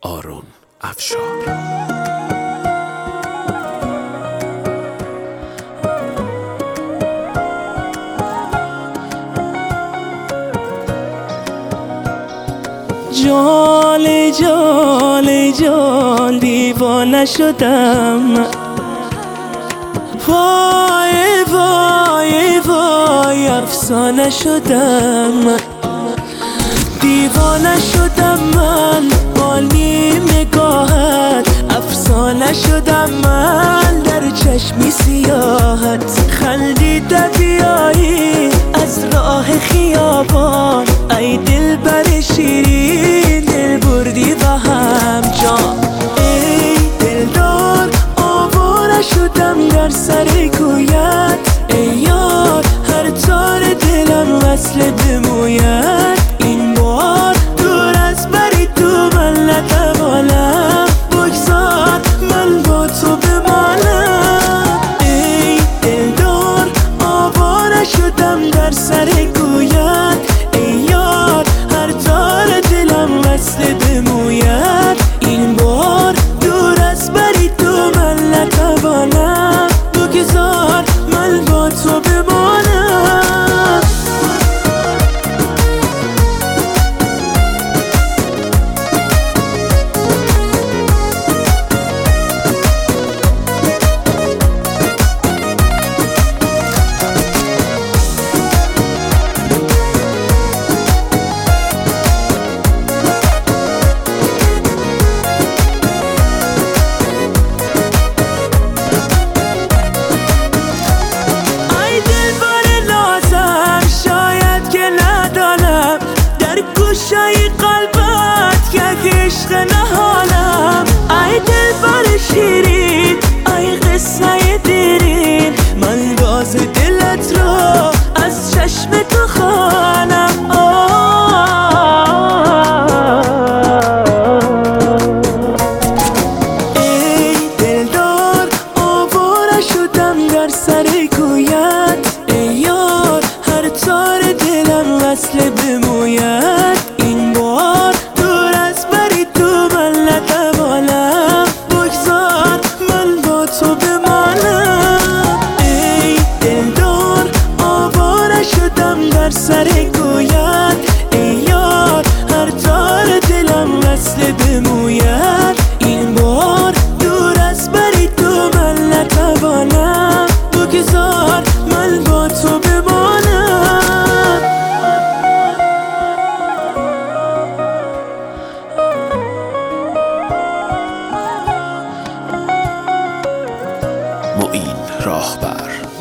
آرون افشار. جال جال جال دیوانه شدم، وای وای وای افسانه شدم، دیوانه شدم من با نیم نگاهت، افسانه شدم من در چشمی سیاحت، خندیده بیایی از راه خیابان، ای دل بر شیرین دل بردی و هم جان، ای دلدار آواره شدم در سر کویت، ای یار هر تار دلم وصل بموید، این بار دور از بری تو من نتوانم، بگذار من با تو بمانم، ای دلدار آواره شدم در سر کویت، ای یار هر تار دلم وصل بموید، این بار دور از بری تو من نتوانم، بگذار من با تو بمانم. گوشای قلبت یک عشق نهانم، ای دل بر شیرین ای قصه دیرین، من راز دلت را از چشم تو خوانم، ای دلدار آواره شدم در سر کویت، ای یار هر تار دلم وصل بموید، این بار دور از بری تو من نتوانم، بگذار من با تو بمانم، ای دلدار آواره شدم در سر کویت، ای یار هر تار دلم وصل بموید، این بار دور از بری تو من نتوانم، بگذار من با تو بمانم. معین راهبر.